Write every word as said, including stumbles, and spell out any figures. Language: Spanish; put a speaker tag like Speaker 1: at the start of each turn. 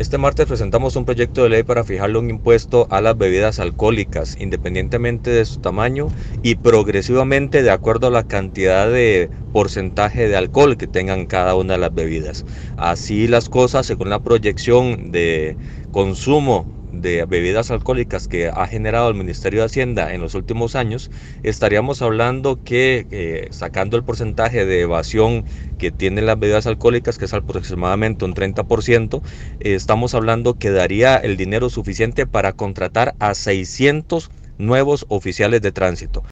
Speaker 1: Este martes presentamos un proyecto de ley para fijarle un impuesto a las bebidas alcohólicas, independientemente de su tamaño y progresivamente de acuerdo a la cantidad de porcentaje de alcohol que tengan cada una de las bebidas. Así las cosas, según la proyección de consumo de bebidas alcohólicas que ha generado el Ministerio de Hacienda en los últimos años, estaríamos hablando que eh, sacando el porcentaje de evasión que tienen las bebidas alcohólicas, que es aproximadamente un treinta por ciento, eh, estamos hablando que daría el dinero suficiente para contratar a seiscientos nuevos oficiales de tránsito.